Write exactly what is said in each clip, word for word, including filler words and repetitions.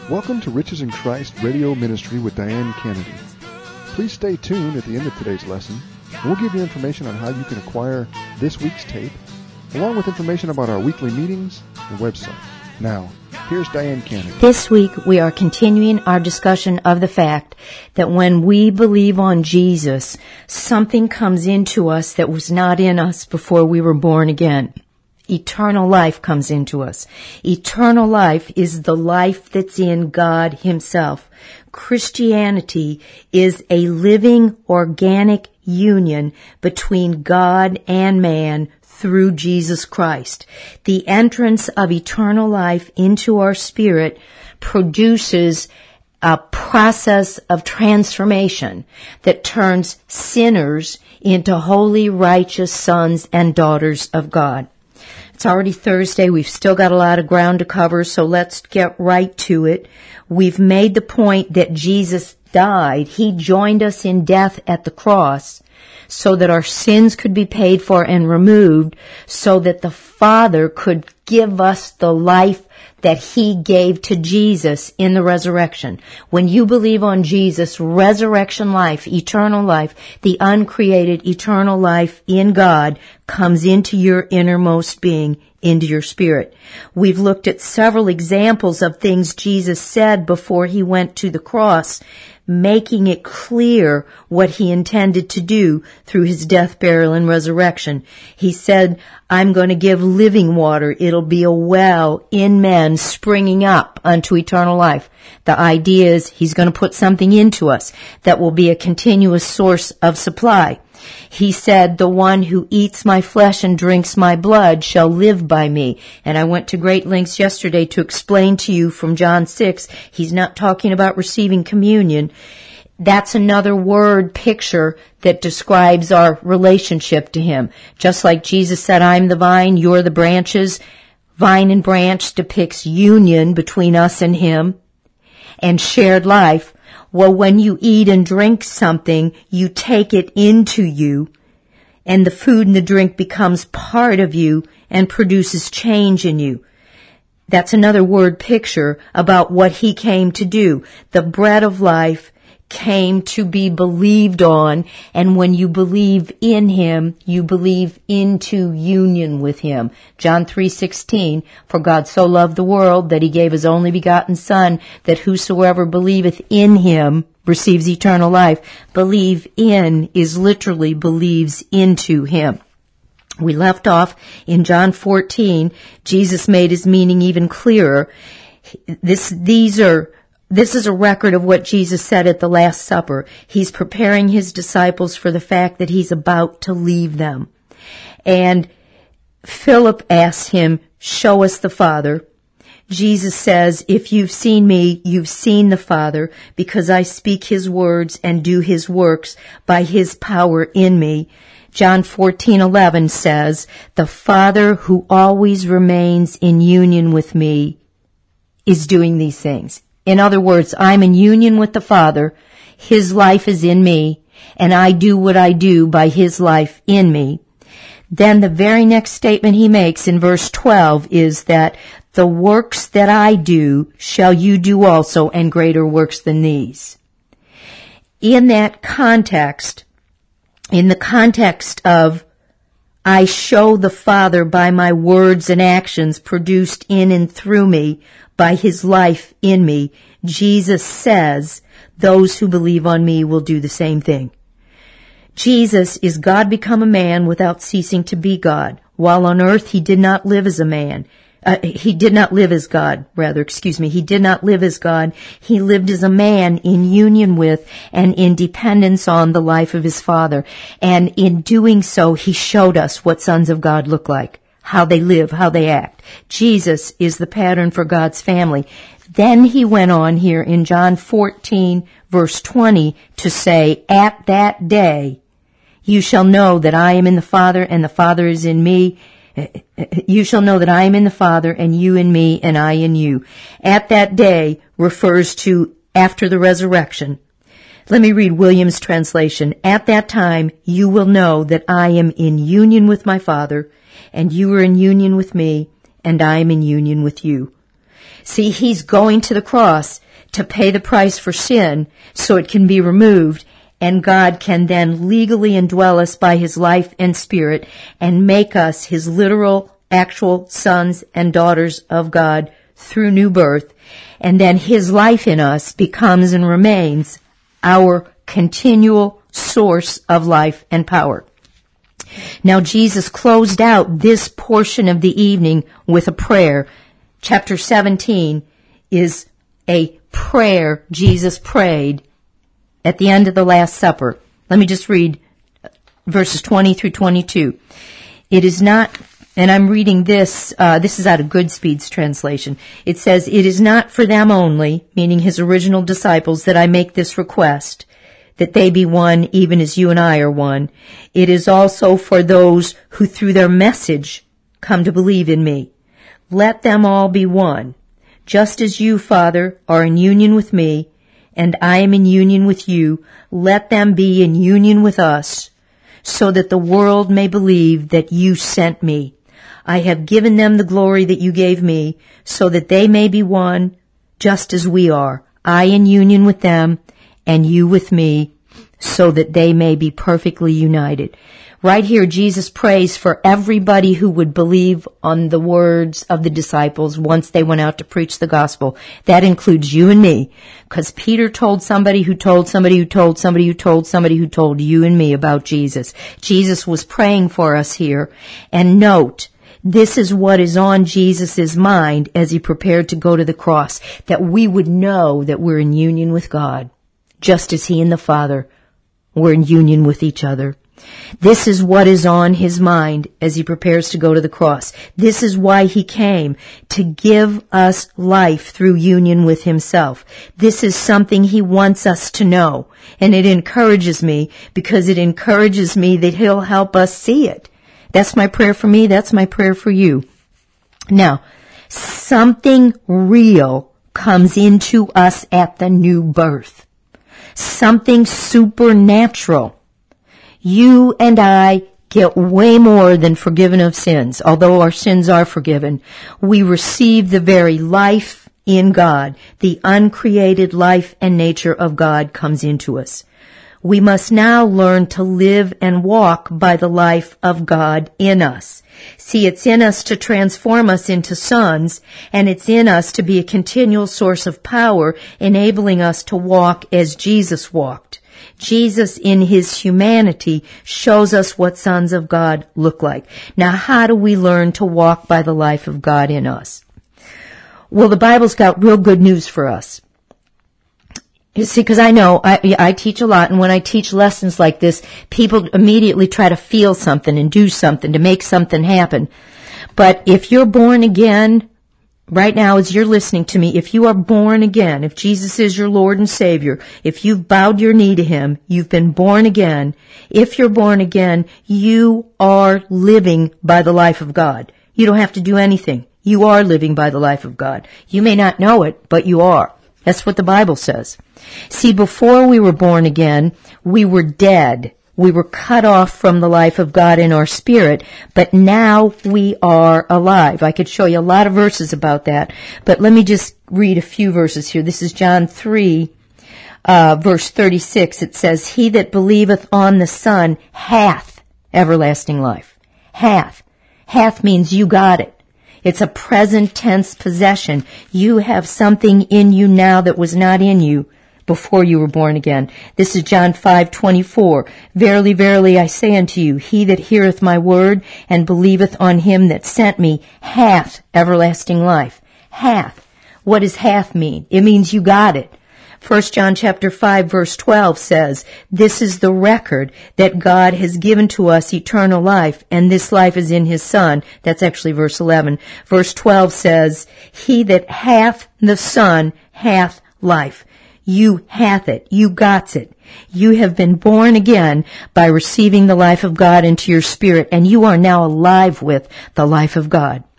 Welcome to Riches in Christ Radio Ministry with Diane Kennedy. Please stay tuned at the end of today's lesson. We'll give you information on how you can acquire this week's tape, along with information about our weekly meetings and website. Now, here's Diane Kennedy. This week we are continuing our discussion of the fact that when we believe on Jesus, something comes into us that was not in us before we were born again. Eternal life comes into us. Eternal life is the life that's in God Himself. Christianity is a living, organic union between God and man through Jesus Christ. The entrance of eternal life into our spirit produces a process of transformation that turns sinners into holy, righteous sons and daughters of God. It's already Thursday. We've still got a lot of ground to cover, so let's get right to it. We've made the point that Jesus died. He joined us in death at the cross so that our sins could be paid for and removed, so that the Father could give us the life that He gave to Jesus in the resurrection. When you believe on Jesus, resurrection life, eternal life, the uncreated eternal life in God comes into your innermost being, into your spirit. We've looked at several examples of things Jesus said before He went to the cross, making it clear what He intended to do through His death, burial, and resurrection. He said, I'm going to give living water. It'll be a well in men springing up unto eternal life. The idea is He's going to put something into us that will be a continuous source of supply. He said, the one who eats my flesh and drinks my blood shall live by me. And I went to great lengths yesterday to explain to you from John six, He's not talking about receiving communion. That's another word picture that describes our relationship to Him. Just like Jesus said, I'm the vine, you're the branches. Vine and branch depicts union between us and Him and shared life. Well, when you eat and drink something, you take it into you, and the food and the drink becomes part of you and produces change in you. That's another word picture about what He came to do. The bread of life came to be believed on, and when you believe in Him, you believe into union with Him. John three sixteen, for God so loved the world that He gave His only begotten Son, that whosoever believeth in Him receives eternal life. Believe in is literally believes into Him. We left off in John fourteen. Jesus made His meaning even clearer. This, these are This is a record of what Jesus said at the Last Supper. He's preparing His disciples for the fact that He's about to leave them. And Philip asks Him, show us the Father. Jesus says, if you've seen me, you've seen the Father, because I speak His words and do His works by His power in me. John fourteen eleven says, the Father who always remains in union with me is doing these things. In other words, I'm in union with the Father, His life is in me, and I do what I do by His life in me. Then the very next statement He makes in verse twelve is that the works that I do shall you do also, and greater works than these. In that context, in the context of I show the Father by my words and actions produced in and through me, by His life in me, Jesus says, those who believe on me will do the same thing. Jesus is God become a man without ceasing to be God. While on earth, He did not live as a man. Uh, he did not live as God, rather, excuse me. He did not live as God. He lived as a man in union with and in dependence on the life of His Father. And in doing so, He showed us what sons of God look like, how they live, how they act. Jesus is the pattern for God's family. Then He went on here in John fourteen, verse twenty, to say, at that day, you shall know that I am in the Father, and the Father is in me. You shall know that I am in the Father, and you in me, and I in you. At that day refers to after the resurrection. Let me read Williams' translation. At that time, you will know that I am in union with my Father, and you are in union with me, and I am in union with you. See, he's going to the cross to pay the price for sin so it can be removed, and God can then legally indwell us by his life and spirit and make us his literal, actual sons and daughters of God through new birth. And then his life in us becomes and remains our continual source of life and power. Now, Jesus closed out this portion of the evening with a prayer. Chapter seventeen is a prayer Jesus prayed at the end of the Last Supper. Let me just read verses twenty through twenty-two. It is not, and I'm reading this, uh, this is out of Goodspeed's translation. It says, "It is not for them only," meaning his original disciples, "that I make this request, that they be one even as you and I are one. It is also for those who through their message come to believe in me. Let them all be one. Just as you, Father, are in union with me, and I am in union with you, let them be in union with us, so that the world may believe that you sent me. I have given them the glory that you gave me, so that they may be one, just as we are, I in union with them, and you with me, so that they may be perfectly united." Right here, Jesus prays for everybody who would believe on the words of the disciples once they went out to preach the gospel. That includes you and me, because Peter told somebody who told somebody who told somebody who told somebody who told you and me about Jesus. Jesus was praying for us here. And note, this is what is on Jesus' mind as he prepared to go to the cross, that we would know that we're in union with God, just as he and the Father were in union with each other. This is what is on his mind as he prepares to go to the cross. This is why he came, to give us life through union with himself. This is something he wants us to know, and it encourages me because it encourages me that he'll help us see it. That's my prayer for me. That's my prayer for you. Now, something real comes into us at the new birth. Something supernatural. You and I get way more than forgiven of sins. Although our sins are forgiven, we receive the very life in God. The uncreated life and nature of God comes into us. We must now learn to live and walk by the life of God in us. See, it's in us to transform us into sons, and it's in us to be a continual source of power, enabling us to walk as Jesus walked. Jesus in his humanity shows us what sons of God look like. Now, how do we learn to walk by the life of God in us? Well, the Bible's got real good news for us. You see, because I know, I, I teach a lot, and when I teach lessons like this, people immediately try to feel something and do something to make something happen. But if you're born again, right now as you're listening to me, if you are born again, if Jesus is your Lord and Savior, if you've bowed your knee to him, you've been born again, if you're born again, you are living by the life of God. You don't have to do anything. You are living by the life of God. You may not know it, but you are. That's what the Bible says. See, before we were born again, we were dead. We were cut off from the life of God in our spirit, but now we are alive. I could show you a lot of verses about that, but let me just read a few verses here. This is John three, uh, verse thirty-six. It says, "He that believeth on the Son hath everlasting life." Hath. Hath means you got it. It's a present tense possession. You have something in you now that was not in you before you were born again. This is John five twenty-four. "Verily, verily, I say unto you, he that heareth my word and believeth on him that sent me hath everlasting life." Hath. What does hath mean? It means you got it. First John chapter five verse twelve says, "This is the record that God has given to us eternal life, and this life is in his Son." That's actually verse eleven. Verse twelve says, "He that hath the Son hath life." You hath it. You got it. You have been born again by receiving the life of God into your spirit, and you are now alive with the life of God.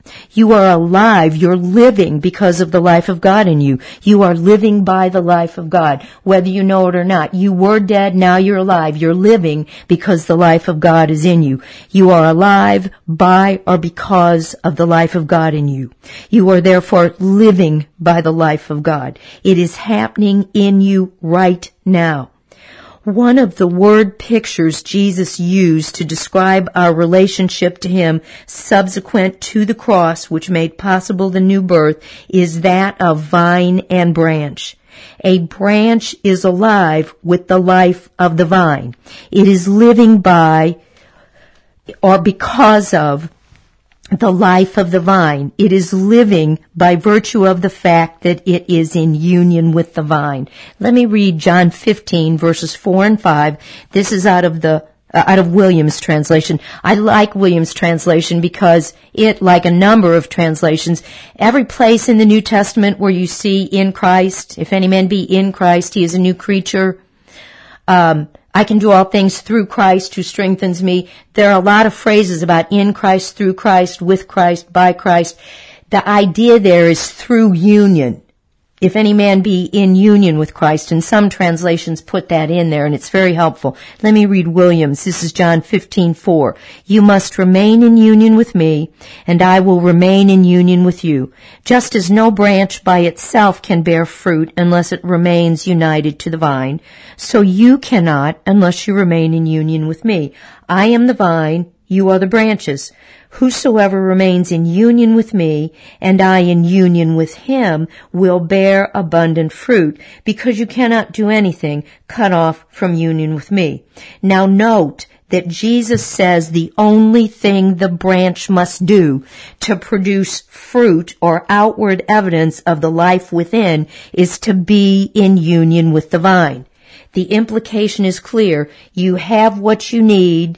You are alive. You're living because of the life of God in you. You are living by the life of God, whether you know it or not. You were dead, now you're alive. You're living because the life of God is in you. You are alive by or because of the life of God in you. You are therefore living by the life of God. It is happening in you right now. One of the word pictures Jesus used to describe our relationship to Him subsequent to the cross, which made possible the new birth, is that of vine and branch. A branch is alive with the life of the vine. It is living by or because of the life of the vine. It is living by virtue of the fact that it is in union with the vine. Let me read John fifteen verses four and five. This is out of the uh, out of Williams' translation. I like Williams' translation because it, like a number of translations, every place in the New Testament where you see in Christ, if any man be in Christ, he is a new creature. Um, I can do all things through Christ who strengthens me. There are a lot of phrases about in Christ, through Christ, with Christ, by Christ. The idea there is through union. If any man be in union with Christ, and some translations put that in there, and it's very helpful. Let me read Williams. This is John fifteen four. You must remain in union with me, and I will remain in union with you. Just as no branch by itself can bear fruit unless it remains united to the vine, so you cannot unless you remain in union with me. I am the vine, you are the branches. Whosoever remains in union with me, and I in union with him, will bear abundant fruit, because you cannot do anything cut off from union with me. Now note that Jesus says the only thing the branch must do to produce fruit or outward evidence of the life within is to be in union with the vine. The implication is clear. You have what you need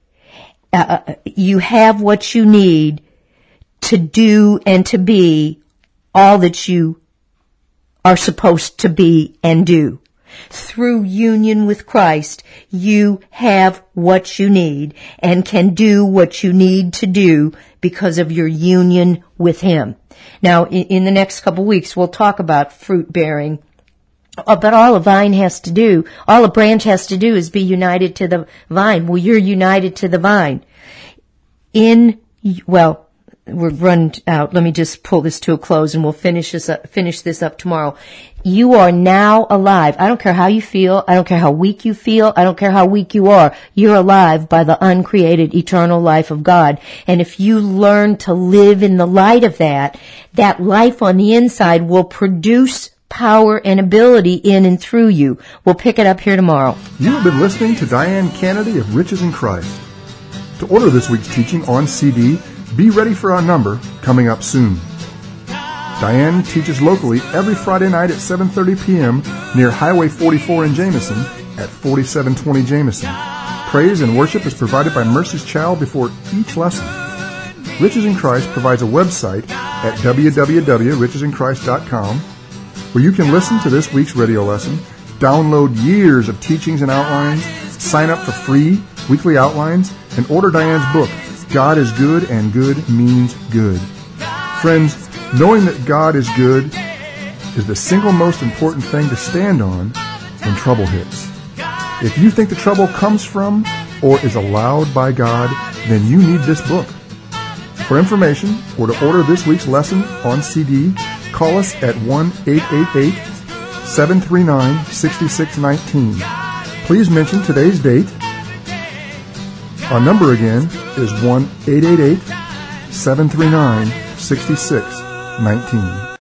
Uh, you have what you need to do and to be all that you are supposed to be and do. Through union with Christ, you have what you need and can do what you need to do because of your union with Him. Now, in, in the next couple of weeks, we'll talk about fruit bearing. Uh, but all a vine has to do, all a branch has to do is be united to the vine. Well, you're united to the vine. In, well, we're run out. Let me just pull this to a close and we'll finish this up, finish this up tomorrow. You are now alive. I don't care how you feel. I don't care how weak you feel. I don't care how weak you are. You're alive by the uncreated eternal life of God. And if you learn to live in the light of that, that life on the inside will produce power and ability in and through you. We'll pick it up here tomorrow. You have been listening to Diane Kennedy of Riches in Christ. To order this week's teaching on C D, be ready for our number coming up soon. Diane teaches locally every Friday night at seven thirty p.m. near Highway forty-four in Jameson at forty-seven twenty Jameson. Praise and worship is provided by Mercy's Child before each lesson. Riches in Christ provides a website at w w w dot riches in christ dot com where you can listen to this week's radio lesson, download years of teachings and outlines, sign up for free weekly outlines, and order Diane's book, God is Good and Good Means Good. Friends, knowing that God is good is the single most important thing to stand on when trouble hits. If you think the trouble comes from or is allowed by God, then you need this book. For information or to order this week's lesson on C D, call us at one eight eight eight, seven three nine, six six one nine. Please mention today's date. Our number again is one eight eight eight, seven three nine, six six one nine.